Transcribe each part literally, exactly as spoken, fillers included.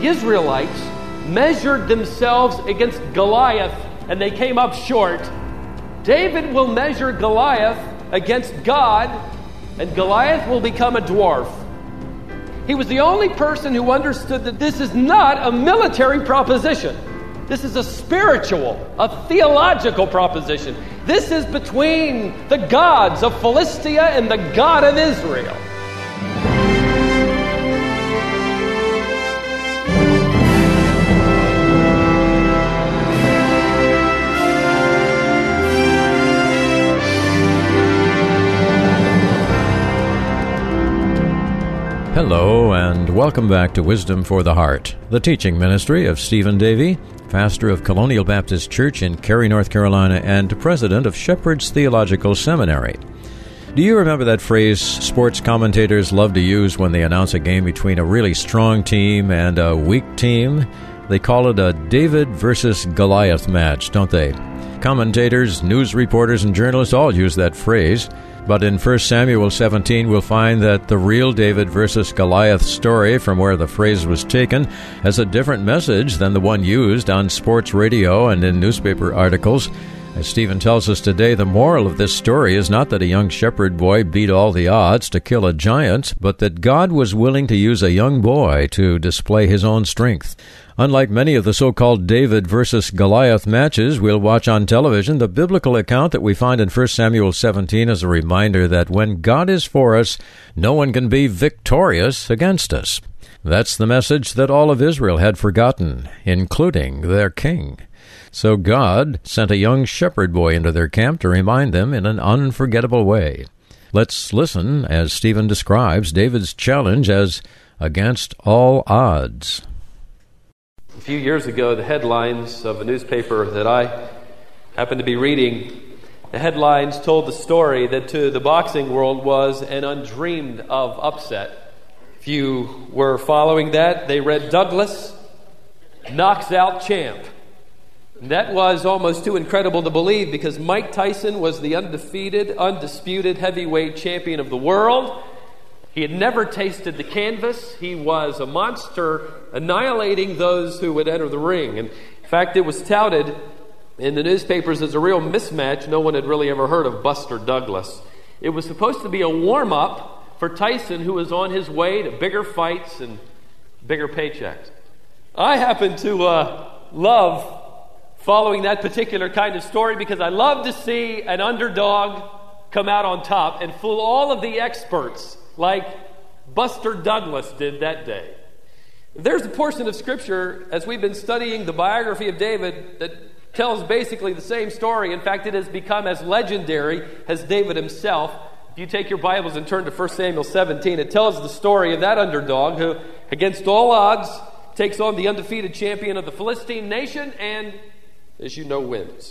Israelites measured themselves against Goliath and they came up short, David will measure Goliath against God, and Goliath will become a dwarf. He was the only person who understood that this is not a military proposition. This is a spiritual, a theological proposition. This is between the gods of Philistia and the God of Israel. Hello, and welcome back to Wisdom for the Heart, the teaching ministry of Stephen Davey, pastor of Colonial Baptist Church in Cary, North Carolina, and president of Shepherd's Theological Seminary. Do you remember that phrase sports commentators love to use when they announce a game between a really strong team and a weak team? They call it a David versus Goliath match, don't they? Commentators, news reporters, and journalists all use that phrase. But in First Samuel seventeen, we'll find that the real David versus Goliath story, from where the phrase was taken, has a different message than the one used on sports radio and in newspaper articles. As Stephen tells us today, the moral of this story is not that a young shepherd boy beat all the odds to kill a giant, but that God was willing to use a young boy to display his own strength. Unlike many of the so-called David versus Goliath matches we'll watch on television, the biblical account that we find in First Samuel seventeen is a reminder that when God is for us, no one can be victorious against us. That's the message that all of Israel had forgotten, including their king. So God sent a young shepherd boy into their camp to remind them in an unforgettable way. Let's listen as Stephen describes David's challenge as against all odds. A few years ago, the headlines of a newspaper that I happened to be reading, the headlines told the story that to the boxing world was an undreamed of upset. If you were following that, they read Douglas knocks out champ. And that was almost too incredible to believe, because Mike Tyson was the undefeated, undisputed heavyweight champion of the world. He had never tasted the canvas. He was a monster, annihilating those who would enter the ring. And in fact, it was touted in the newspapers as a real mismatch. No one had really ever heard of Buster Douglas. It was supposed to be a warm-up for Tyson, who was on his way to bigger fights and bigger paychecks. I happen to uh, love following that particular kind of story, because I love to see an underdog come out on top and fool all of the experts like Buster Douglas did that day. There's a portion of Scripture, as we've been studying the biography of David, that tells basically the same story. In fact, it has become as legendary as David himself. If you take your Bibles and turn to First Samuel seventeen, it tells the story of that underdog who, against all odds, takes on the undefeated champion of the Philistine nation and, as you know, wins.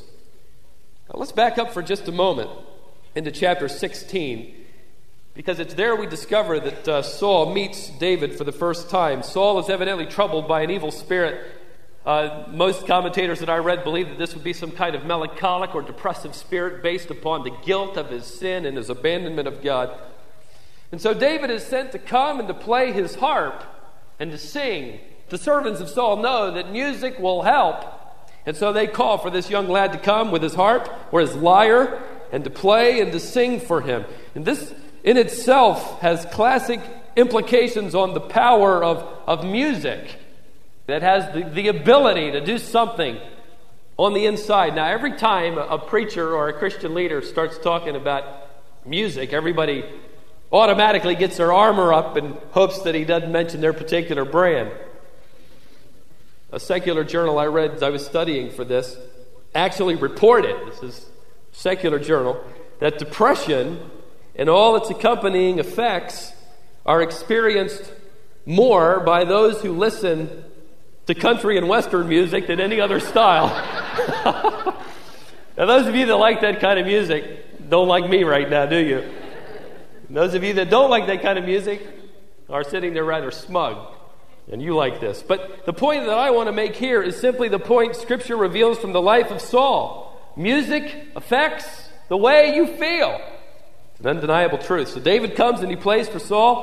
Now, let's back up for just a moment into chapter sixteen, because it's there we discover that uh, Saul meets David for the first time. Saul is evidently troubled by an evil spirit. Uh, most commentators that I read believe that this would be some kind of melancholic or depressive spirit based upon the guilt of his sin and his abandonment of God. And so David is sent to come and to play his harp and to sing. The servants of Saul know that music will help. And so they call for this young lad to come with his harp or his lyre and to play and to sing for him. And this in itself has classic implications on the power of, of music that has the, the ability to do something on the inside. Now, every time a preacher or a Christian leader starts talking about music, everybody automatically gets their armor up and hopes that he doesn't mention their particular brand. A secular journal I read as I was studying for this actually reported, this is a secular journal, that depression and all its accompanying effects are experienced more by those who listen to country and western music than any other style. Now, those of you that like that kind of music don't like me right now, do you? And those of you that don't like that kind of music are sitting there rather smug. And you like this. But the point that I want to make here is simply the point Scripture reveals from the life of Saul. Music affects the way you feel. It's an undeniable truth. So David comes and he plays for Saul.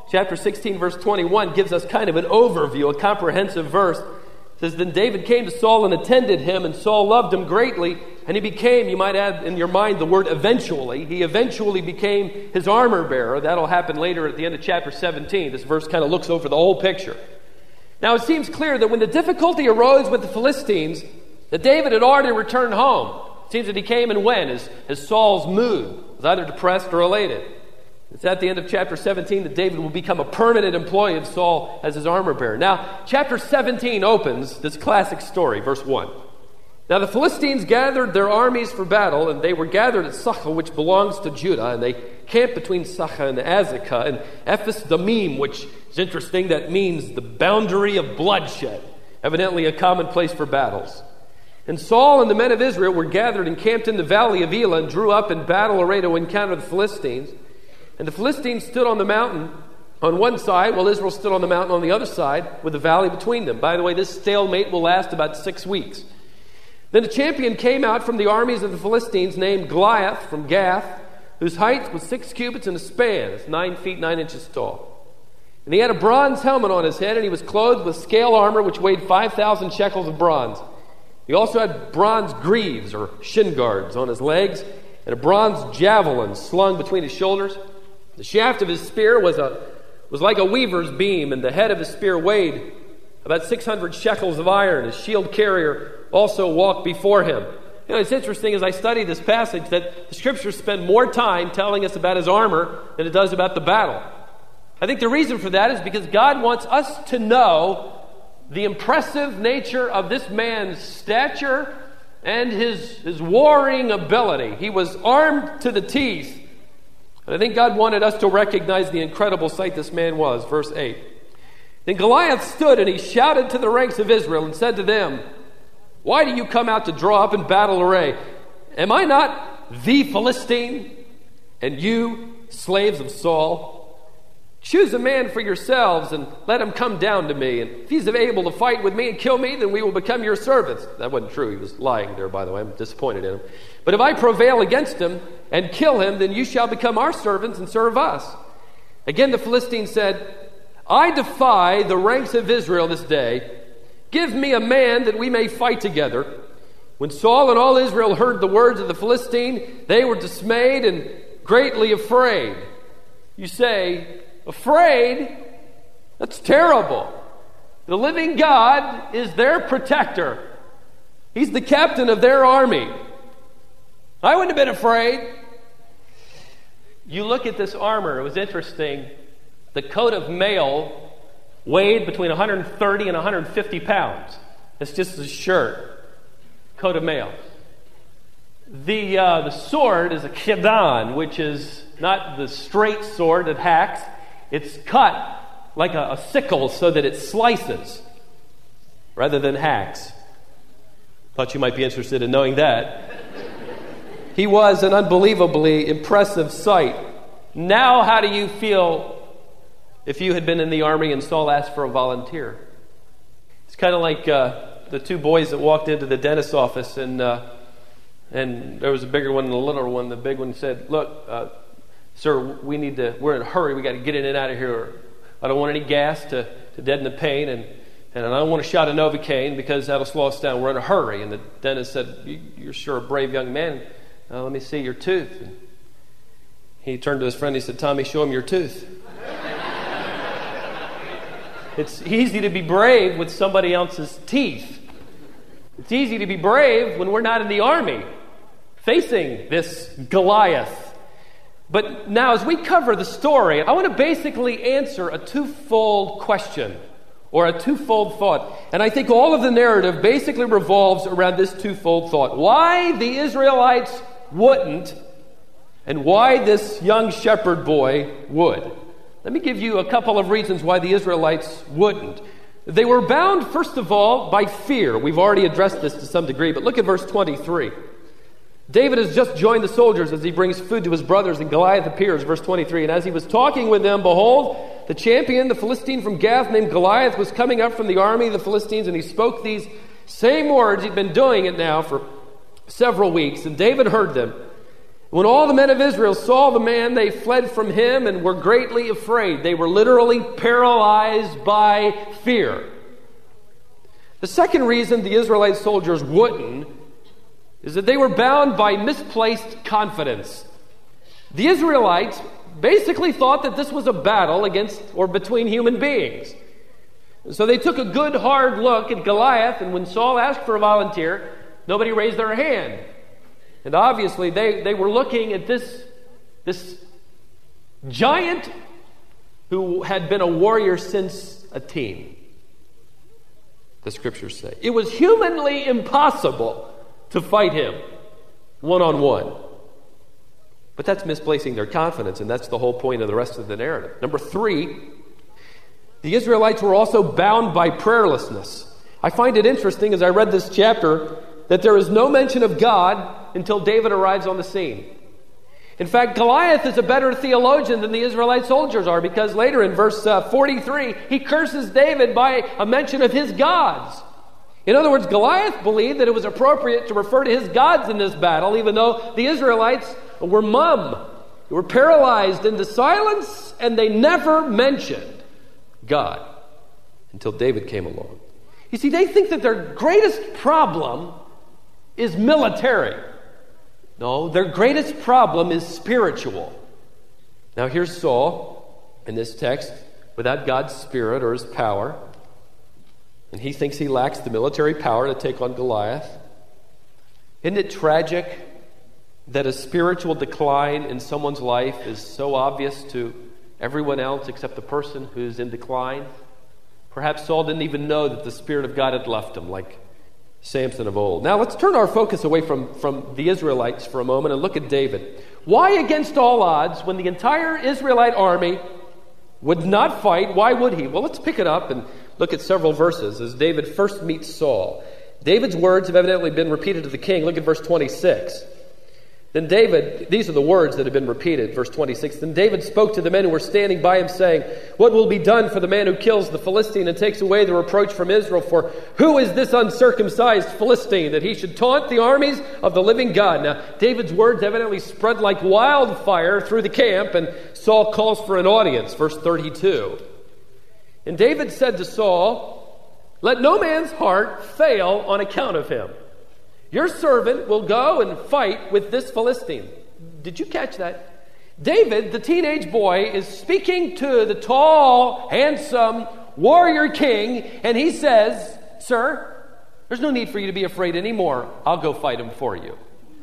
chapter sixteen, verse twenty-one, gives us kind of an overview, a comprehensive verse. It says, "Then David came to Saul and attended him, and Saul loved him greatly, and he became," you might add in your mind the word eventually, he eventually became his armor bearer. That'll happen later at the end of chapter seventeen. This verse kind of looks over the whole picture. Now it seems clear that when the difficulty arose with the Philistines, that David had already returned home. It seems that he came and went as, as Saul's mood was either depressed or elated. It's at the end of chapter seventeen that David will become a permanent employee of Saul as his armor bearer. Now, chapter seventeen opens this classic story, verse one. "Now the Philistines gathered their armies for battle, and they were gathered at Sachah, which belongs to Judah, and they camped between Sachah and Azekah, and Ephes Damim," which is interesting, that means the boundary of bloodshed, evidently a common place for battles. "And Saul and the men of Israel were gathered and camped in the valley of Elah, and drew up in battle array to encounter the Philistines. And the Philistines stood on the mountain on one side, while Israel stood on the mountain on the other side, with the valley between them." By the way, this stalemate will last about six weeks. "Then a champion came out from the armies of the Philistines, named Goliath from Gath, whose height was six cubits and a span. It's nine feet nine inches tall. And he had a bronze helmet on his head, and he was clothed with scale armor, which weighed five thousand shekels of bronze. He also had bronze greaves, or shin guards, on his legs, and a bronze javelin slung between his shoulders. The shaft of his spear was a was like a weaver's beam, and the head of his spear weighed about six hundred shekels of iron. His shield carrier also walked before him." You know, it's interesting as I study this passage that the Scriptures spend more time telling us about his armor than it does about the battle. I think the reason for that is because God wants us to know the impressive nature of this man's stature and his, his warring ability. He was armed to the teeth. And I think God wanted us to recognize the incredible sight this man was. Verse eight. "Then Goliath stood and he shouted to the ranks of Israel and said to them, 'Why do you come out to draw up in battle array? Am I not the Philistine? And you, slaves of Saul? Choose a man for yourselves and let him come down to me. And if he's able to fight with me and kill me, then we will become your servants.'" That wasn't true. He was lying there, by the way. I'm disappointed in him. "But if I prevail against him and kill him, then you shall become our servants and serve us." Again the Philistines said, "I defy the ranks of Israel this day. Give me a man that we may fight together." When Saul and all Israel heard the words of the Philistine, they were dismayed and greatly afraid. You say, afraid? That's terrible. The living God is their protector. He's the captain of their army. I wouldn't have been afraid. You look at this armor, it was interesting. The coat of mail weighed between one hundred thirty and one hundred fifty pounds. It's just a shirt, coat of mail. The uh, the sword is a kedan, which is not the straight sword that hacks. It's cut like a, a sickle so that it slices rather than hacks. Thought you might be interested in knowing that. He was an unbelievably impressive sight. Now, how do you feel if you had been in the army and Saul asked for a volunteer? It's kind of like uh, the two boys that walked into the dentist's office, and uh, and there was a bigger one and a littler one. The big one said, "Look, uh, sir, we need to. We're in a hurry. We got to get in and out of here. I don't want any gas to, to deaden the pain, and and I don't want a shot of Novocaine because that'll slow us down. We're in a hurry." And the dentist said, you, "You're sure a brave young man. Uh, let me see your tooth." And he turned to his friend. He said, "Tommy, show him your tooth." It's easy to be brave with somebody else's teeth. It's easy to be brave when we're not in the army facing this Goliath. But now, as we cover the story, I want to basically answer a twofold question or a twofold thought. And I think all of the narrative basically revolves around this twofold thought. Why the Israelites wouldn't, and why this young shepherd boy would. Let me give you a couple of reasons why the Israelites wouldn't. They were bound, first of all, by fear. We've already addressed this to some degree, but look at verse twenty-three. David has just joined the soldiers as he brings food to his brothers, and Goliath appears, verse twenty-three. "And as he was talking with them, behold, the champion, the Philistine from Gath, named Goliath, was coming up from the army of the Philistines, and he spoke these same words. He'd been doing it now for several weeks, and David heard them. When all the men of Israel saw the man, they fled from him and were greatly afraid. They were literally paralyzed by fear. The second reason the Israelite soldiers wouldn't is that they were bound by misplaced confidence. The Israelites basically thought that this was a battle against or between human beings. So they took a good hard look at Goliath, and when Saul asked for a volunteer, nobody raised their hand. And obviously they, they were looking at this, this giant who had been a warrior since a teen, the scriptures say. It was humanly impossible to fight him one-on-one. But that's misplacing their confidence, and that's the whole point of the rest of the narrative. Number three, the Israelites were also bound by prayerlessness. I find it interesting as I read this chapter that there is no mention of God until David arrives on the scene. In fact, Goliath is a better theologian than the Israelite soldiers are, because later in verse uh, forty-three, he curses David by a mention of his gods. In other words, Goliath believed that it was appropriate to refer to his gods in this battle, even though the Israelites were mum. They were paralyzed into silence, and they never mentioned God until David came along. You see, they think that their greatest problem is military. No, their greatest problem is spiritual. Now here's Saul in this text without God's Spirit or His power, and he thinks he lacks the military power to take on Goliath. Isn't it tragic that a spiritual decline in someone's life is so obvious to everyone else except the person who's in decline? Perhaps Saul didn't even know that the Spirit of God had left him, like Samson of old. Now let's turn our focus away from, from the Israelites for a moment and look at David. Why, against all odds, when the entire Israelite army would not fight, why would he? Well, let's pick it up and look at several verses as David first meets Saul. David's words have evidently been repeated to the king. Look at verse twenty-six. Then David, these are the words that have been repeated, verse twenty-six. Then David spoke to the men who were standing by him, saying, "What will be done for the man who kills the Philistine and takes away the reproach from Israel? For who is this uncircumcised Philistine that he should taunt the armies of the living God?" Now, David's words evidently spread like wildfire through the camp, and Saul calls for an audience, verse thirty-two. And David said to Saul, "Let no man's heart fail on account of him. Your servant will go and fight with this Philistine." Did you catch that? David, the teenage boy, is speaking to the tall, handsome warrior king, and he says, "Sir, there's no need for you to be afraid anymore. I'll go fight him for you."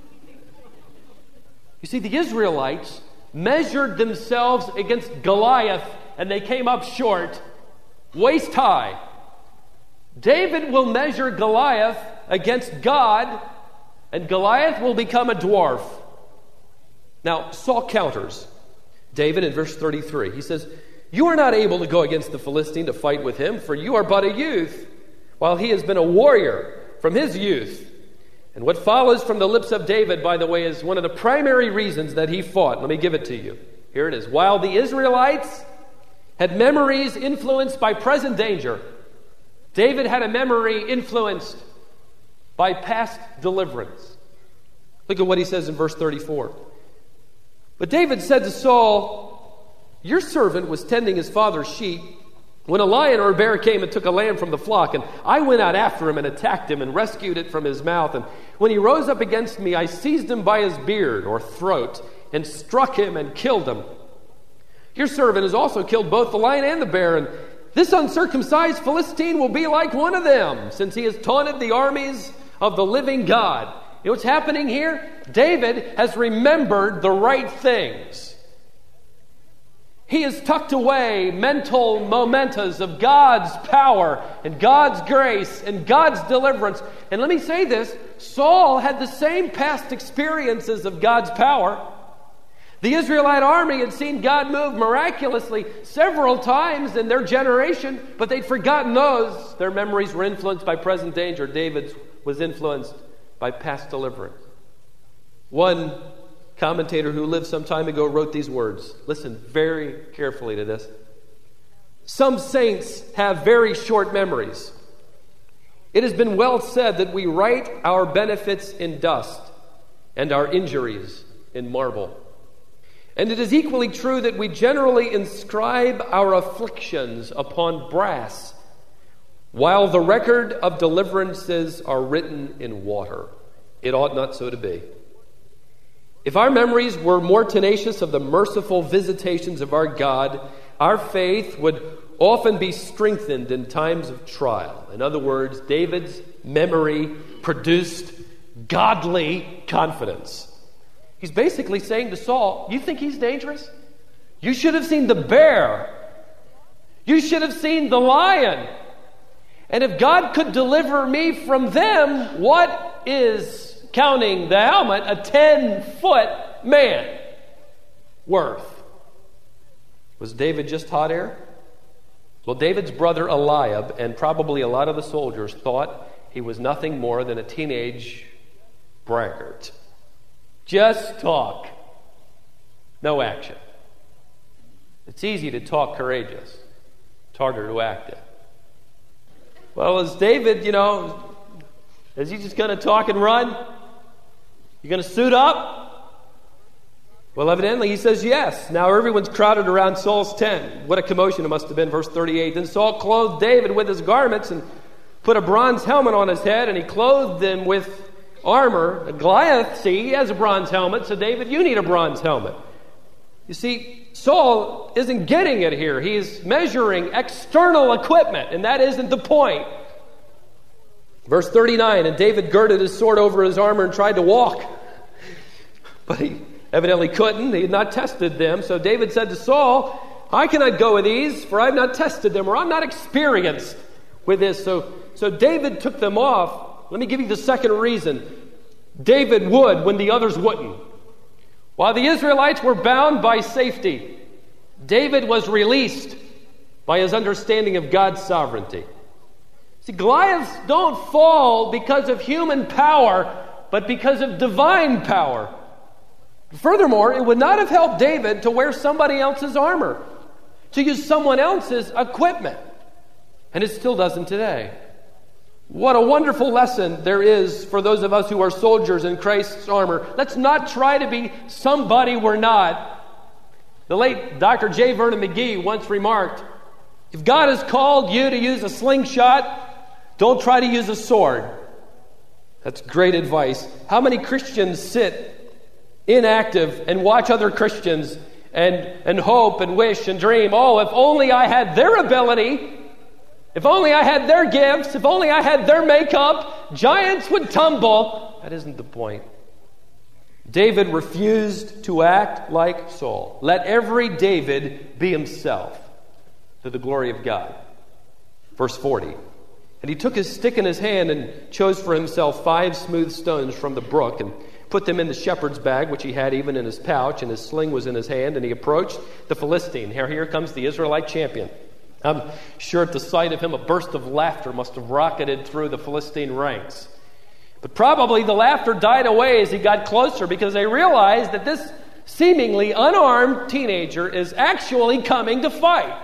You see, the Israelites measured themselves against Goliath, and they came up short, waist high. David will measure Goliath against God, and Goliath will become a dwarf. Now, Saul counters David in verse thirty-three. He says, "You are not able to go against the Philistine to fight with him, for you are but a youth, while he has been a warrior from his youth." And what follows from the lips of David, by the way, is one of the primary reasons that he fought. Let me give it to you. Here it is. While the Israelites had memories influenced by present danger, David had a memory influenced by past deliverance. Look at what he says in verse thirty-four. "But David said to Saul, 'Your servant was tending his father's sheep when a lion or a bear came and took a lamb from the flock, and I went out after him and attacked him and rescued it from his mouth. And when he rose up against me, I seized him by his beard or throat and struck him and killed him. Your servant has also killed both the lion and the bear, and this uncircumcised Philistine will be like one of them, since he has taunted the armies of the living God.'" You know what's happening here? David has remembered the right things. He has tucked away mental mementos of God's power and God's grace and God's deliverance. And let me say this, Saul had the same past experiences of God's power. The Israelite army had seen God move miraculously several times in their generation, but they'd forgotten those. Their memories were influenced by present danger. David's was influenced by past deliverance. One commentator who lived some time ago wrote these words. Listen very carefully to this. "Some saints have very short memories. It has been well said that we write our benefits in dust and our injuries in marble. And it is equally true that we generally inscribe our afflictions upon brass, while the record of deliverances are written in water. It ought not so to be. If our memories were more tenacious of the merciful visitations of our God, our faith would often be strengthened in times of trial. In other words, David's memory produced godly confidence. He's basically saying to Saul, you think he's dangerous? You should have seen the bear. You should have seen the lion. And if God could deliver me from them, what is, counting the helmet, a ten-foot man worth? Was David just hot air? Well, David's brother Eliab and probably a lot of the soldiers thought he was nothing more than a teenage braggart. Just talk. No action. It's easy to talk courageous. It's harder to act it. Well, is David, you know, is he just going to talk and run? You going to suit up? Well, evidently he says yes. Now everyone's crowded around Saul's tent. What a commotion it must have been. Verse thirty-eight. Then Saul clothed David with his garments and put a bronze helmet on his head, and he clothed him with armor. Goliath, see, he has a bronze helmet, so David, you need a bronze helmet. You see, Saul isn't getting it here. He's measuring external equipment, and that isn't the point. Verse thirty-nine, and David girded his sword over his armor and tried to walk. But he evidently couldn't. He had not tested them. So David said to Saul, I cannot go with these, for I have not tested them, or I'm not experienced with this. So, so David took them off. Let me give you the second reason. David would when the others wouldn't. While the Israelites were bound by safety, David was released by his understanding of God's sovereignty. See, Goliaths don't fall because of human power, but because of divine power. Furthermore, it would not have helped David to wear somebody else's armor, to use someone else's equipment. And it still doesn't today. What a wonderful lesson there is for those of us who are soldiers in Christ's armor. Let's not try to be somebody we're not. The late Doctor J. Vernon McGee once remarked, if God has called you to use a slingshot, don't try to use a sword. That's great advice. How many Christians sit inactive and watch other Christians and, and hope and wish and dream, oh, if only I had their ability, if only I had their gifts, if only I had their makeup, giants would tumble. That isn't the point. David refused to act like Saul. Let every David be himself to the glory of God. Verse forty. And he took his stick in his hand and chose for himself five smooth stones from the brook and put them in the shepherd's bag, which he had even in his pouch, and his sling was in his hand, and he approached the Philistine. Here, here comes the Israelite champion. I'm sure at the sight of him, a burst of laughter must have rocketed through the Philistine ranks. But probably the laughter died away as he got closer, because they realized that this seemingly unarmed teenager is actually coming to fight.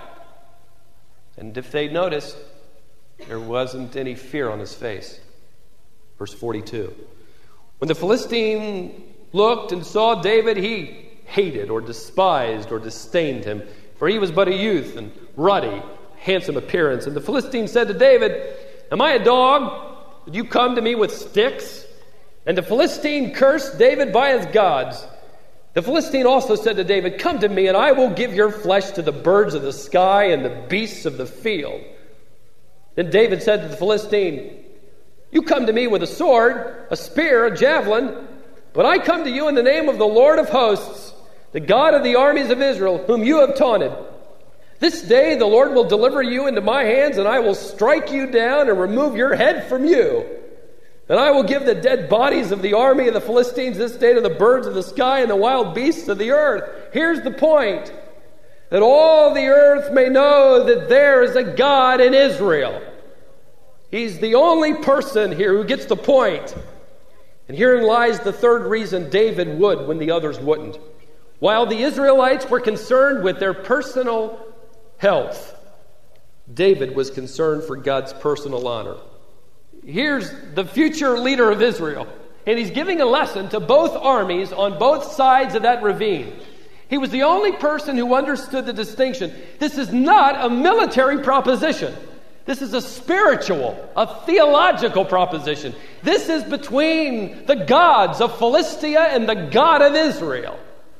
And if they noticed, there wasn't any fear on his face. Verse forty-two. When the Philistine looked and saw David, he hated or despised or disdained him, for he was but a youth and ruddy, handsome appearance. And the Philistine said to David, am I a dog that you come to me with sticks? And the Philistine cursed David by his gods. The Philistine also said to David, come to me, and I will give your flesh to the birds of the sky and the beasts of the field. Then David said to the Philistine, you come to me with a sword, a spear, a javelin, but I come to you in the name of the Lord of hosts, the God of the armies of Israel, whom you have taunted. This day the Lord will deliver you into my hands, and I will strike you down and remove your head from you. And I will give the dead bodies of the army of the Philistines this day to the birds of the sky and the wild beasts of the earth. Here's the point, that all the earth may know that there is a God in Israel. He's the only person here who gets the point. And herein lies the third reason David would when the others wouldn't. While the Israelites were concerned with their personal health, David was concerned for God's personal honor. Here's the future leader of Israel. And he's giving a lesson to both armies on both sides of that ravine. He was the only person who understood the distinction. This is not a military proposition. This is a spiritual, a theological proposition. This is between the gods of Philistia and the God of Israel.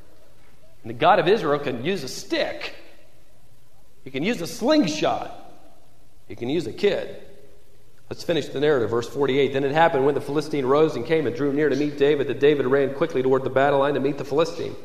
And the God of Israel can use a stick. He can use a slingshot. He can use a kid. Let's finish the narrative, verse forty-eight. Then it happened when the Philistine rose and came and drew near to meet David, that David ran quickly toward the battle line to meet the Philistine.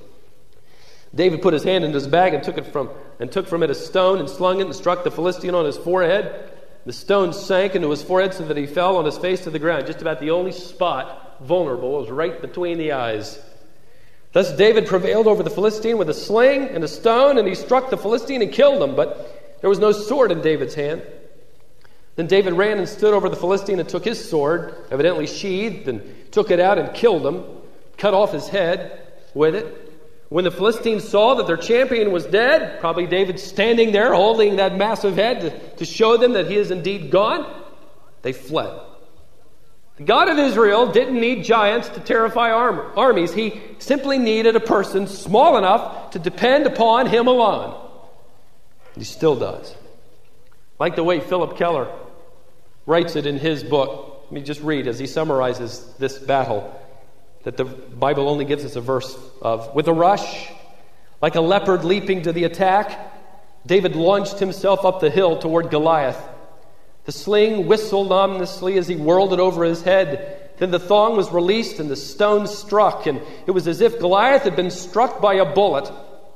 David put his hand into his bag and took it from and took from it a stone and slung it and struck the Philistine on his forehead. The stone sank into his forehead so that he fell on his face to the ground. Just about the only spot vulnerable was right between the eyes. Thus David prevailed over the Philistine with a sling and a stone, and he struck the Philistine and killed him. But there was no sword in David's hand. Then David ran and stood over the Philistine and took his sword, evidently sheathed, and took it out and killed him, cut off his head with it. When the Philistines saw that their champion was dead, probably David standing there holding that massive head to, to show them that he is indeed gone, they fled. The God of Israel didn't need giants to terrify armor, armies. He simply needed a person small enough to depend upon him alone. And he still does. Like the way Philip Keller writes it in his book. Let me just read as he summarizes this battle that the Bible only gives us a verse of. With a rush, like a leopard leaping to the attack, David launched himself up the hill toward Goliath. The sling whistled ominously as he whirled it over his head. Then the thong was released and the stone struck, and it was as if Goliath had been struck by a bullet.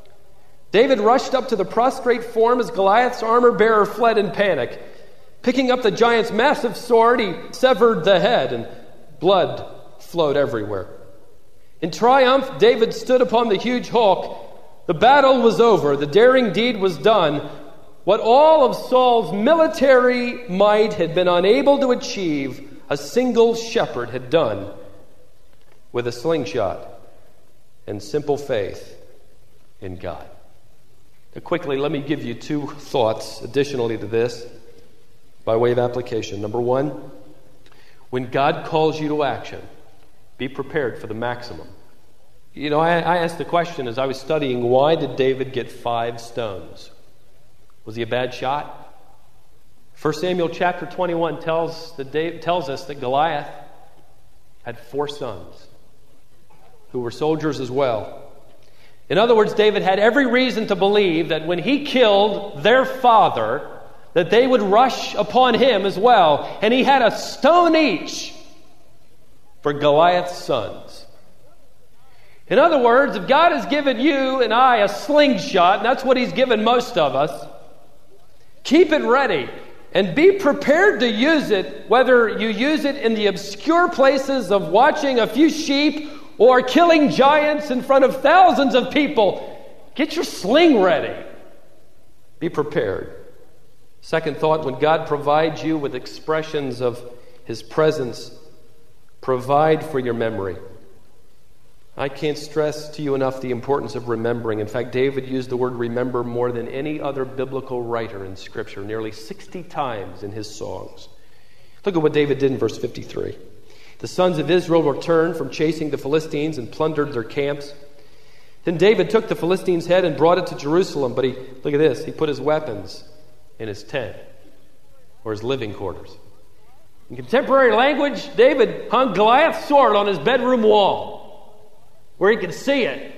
David rushed up to the prostrate form as Goliath's armor-bearer fled in panic. Picking up the giant's massive sword, he severed the head, and blood flowed everywhere. In triumph, David stood upon the huge hulk. The battle was over. The daring deed was done. What all of Saul's military might had been unable to achieve, a single shepherd had done with a slingshot and simple faith in God. Now, quickly, let me give you two thoughts additionally to this by way of application. Number one, when God calls you to action, be prepared for the maximum. You know, I, I asked the question as I was studying, why did David get five stones? Was he a bad shot? First Samuel chapter twenty-one tells, the, tells us that Goliath had four sons who were soldiers as well. In other words, David had every reason to believe that when he killed their father, that they would rush upon him as well. And he had a stone each for Goliath's sons. In other words, if God has given you and I a slingshot, and that's what he's given most of us, keep it ready and be prepared to use it, whether you use it in the obscure places of watching a few sheep or killing giants in front of thousands of people. Get your sling ready. Be prepared. Second thought, when God provides you with expressions of his presence, provide for your memory. I can't stress to you enough the importance of remembering. In fact, David used the word remember more than any other biblical writer in Scripture, nearly sixty times in his songs. Look at what David did in verse fifty-three. The sons of Israel returned from chasing the Philistines and plundered their camps. Then David took the Philistine's head and brought it to Jerusalem, but he, look at this, he put his weapons in his tent or his living quarters. In contemporary language, David hung Goliath's sword on his bedroom wall where he could see it,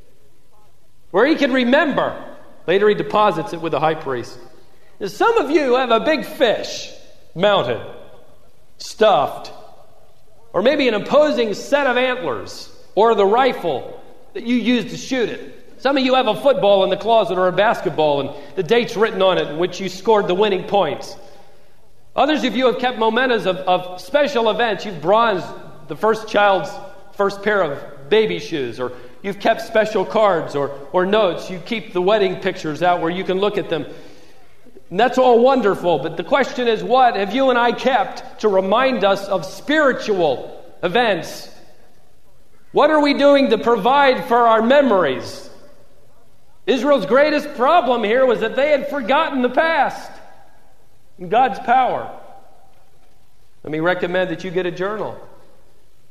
where he could remember. Later he deposits it with the high priest. Now, some of you have a big fish mounted, stuffed, or maybe an imposing set of antlers, or the rifle that you use to shoot it. Some of you have a football in the closet or a basketball, and the date's written on it in which you scored the winning points. Others of you have kept mementos of, of special events. You've bronzed the first child's first pair of baby shoes, or you've kept special cards or, or notes. You keep the wedding pictures out where you can look at them. And that's all wonderful, but the question is, what have you and I kept to remind us of spiritual events? What are we doing to provide for our memories? Israel's greatest problem here was that they had forgotten the past and God's power. Let me recommend that you get a journal.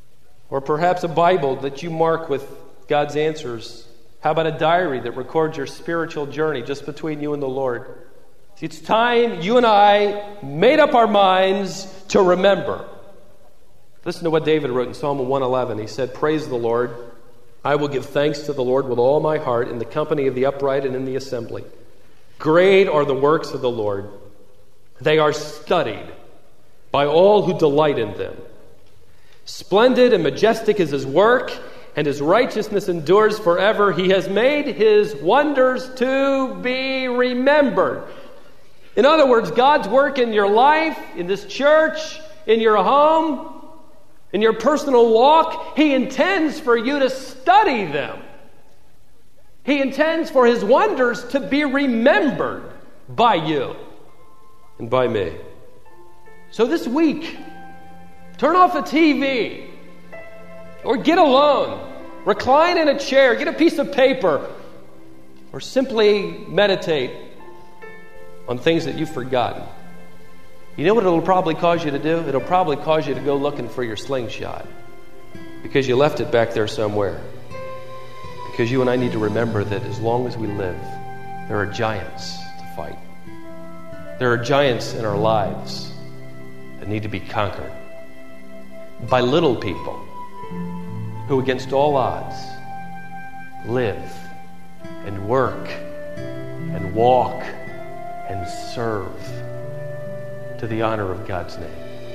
Or perhaps a Bible that you mark with God's answers. How about a diary that records your spiritual journey just between you and the Lord? See, it's time you and I made up our minds to remember. Listen to what David wrote in Psalm one eleven. He said, "Praise the Lord. I will give thanks to the Lord with all my heart in the company of the upright and in the assembly. Great are the works of the Lord. They are studied by all who delight in them. Splendid and majestic is his work, and his righteousness endures forever. He has made his wonders to be remembered." In other words, God's work in your life, in this church, in your home, in your personal walk, he intends for you to study them. He intends for his wonders to be remembered by you and by me. So this week, turn off the T V or get alone, recline in a chair, get a piece of paper, or simply meditate on things that you've forgotten. You know what it'll probably cause you to do? It'll probably cause you to go looking for your slingshot because you left it back there somewhere. Because you and I need to remember that as long as we live, there are giants to fight. There are giants in our lives that need to be conquered by little people who, against all odds, live and work and walk and serve to the honor of God's name.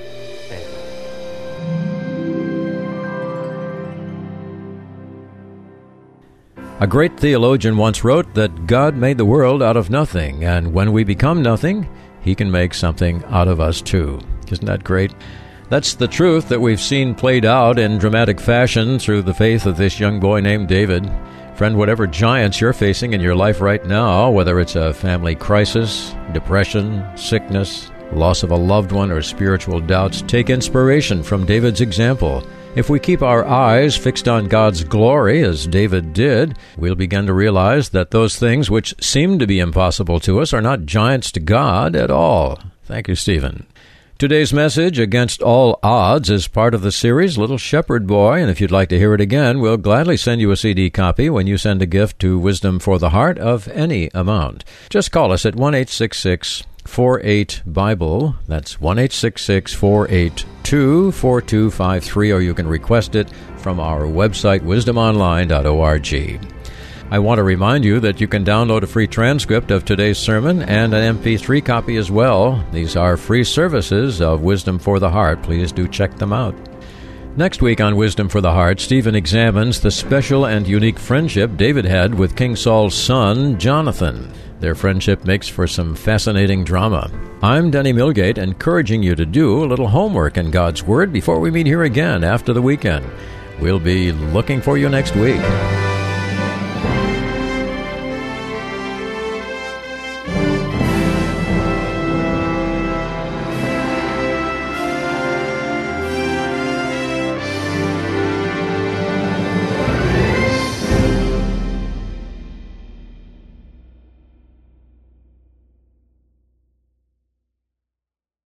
Amen. A great theologian once wrote that God made the world out of nothing, and when we become nothing, he can make something out of us too. Isn't that great? That's the truth that we've seen played out in dramatic fashion through the faith of this young boy named David. Friend, whatever giants you're facing in your life right now, whether it's a family crisis, depression, sickness, loss of a loved one, or spiritual doubts, take inspiration from David's example. If we keep our eyes fixed on God's glory, as David did, we'll begin to realize that those things which seem to be impossible to us are not giants to God at all. Thank you, Stephen. Today's message, Against All Odds, is part of the series Little Shepherd Boy, and if you'd like to hear it again, we'll gladly send you a C D copy when you send a gift to Wisdom for the Heart of any amount. Just call us at one eight six six, four eight, Bible. That's one eight six six, four eight two, four two five three, or you can request it from our website, wisdom online dot org. I want to remind you that you can download a free transcript of today's sermon and an M P three copy as well. These are free services of Wisdom for the Heart. Please do check them out. Next week on Wisdom for the Heart, Stephen examines the special and unique friendship David had with King Saul's son, Jonathan. Their friendship makes for some fascinating drama. I'm Denny Milgate, encouraging you to do a little homework in God's Word before we meet here again after the weekend. We'll be looking for you next week.